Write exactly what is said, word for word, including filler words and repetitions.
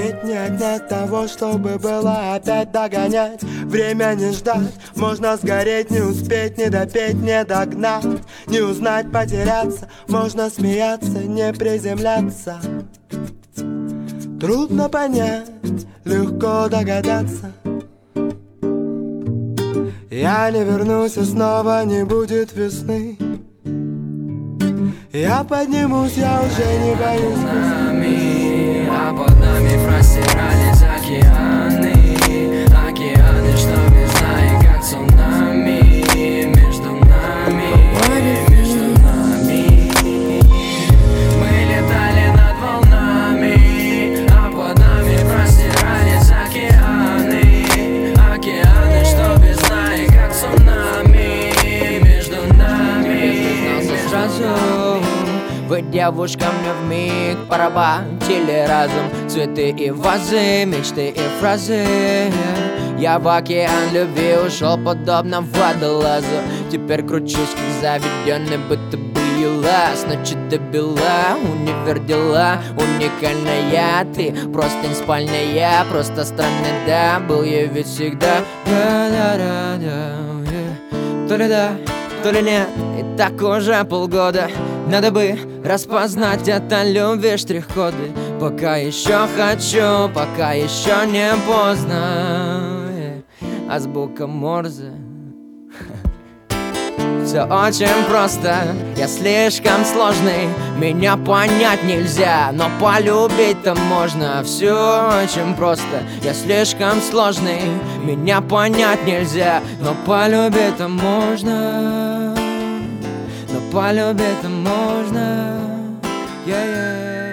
Нет, нет, нет того, чтобы было опять догонять. Время не ждать, можно сгореть, не успеть, не допеть, не догнать. Не узнать, потеряться, можно смеяться, не приземляться. Трудно понять, легко догадаться. Я не вернусь, и снова не будет весны. Я поднимусь, я уже не боюсь весны. А под нами простирались океаны. Океаны, что без дна и как цунами. Между нами, между нами. Мы летали над волнами. А под нами простирались океаны. Океаны, что без дна и как цунами. Между нами, между. Вы, девушка, мне вмиг поработили разум. Цветы и вазы, мечты и фразы. Я в океан любви ушел подобно водолазу. Теперь кручусь, как заведенный, будто бы елас. Ночи до бела, универ дела. Уникальная ты, просто не спальная. Просто странный, да, был я ведь всегда. Да-да-да-да. То ли да, то ли нет, и так уже полгода. Надо бы распознать это любви штрих-коды. Пока еще хочу, пока еще не поздно. Азбука Морзе. Все очень просто, я слишком сложный. Меня понять нельзя, но полюбить-то можно. Все очень просто, я слишком сложный. Меня понять нельзя, но полюбить-то можно. Но полюбить-то можно. Yeah, yeah.